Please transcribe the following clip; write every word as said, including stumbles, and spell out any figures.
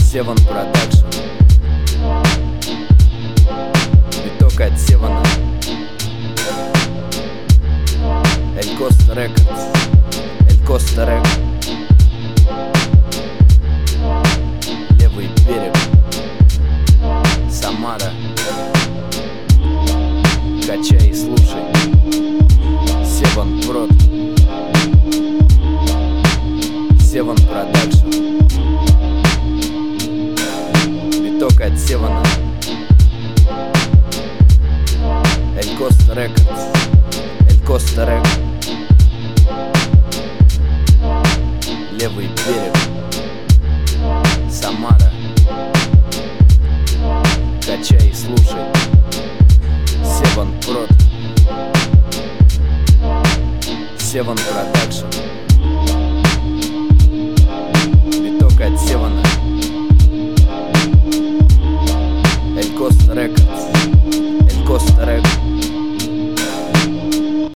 Севан Продакшн. Биток от Севана. Эль Коста Рекордс. Эль Коста Рекордс. Левый берег. Самара. Качай и слушай. Севан Прод. Севан Продакшн. Биток от Севана. Эль Коста Рекордс. Эль Коста Рекордс. Левый берег. Самара. Качай и слушай. Севан Прод. Севан Продакшн. Биток от Севана. Эль Коста Рекордс.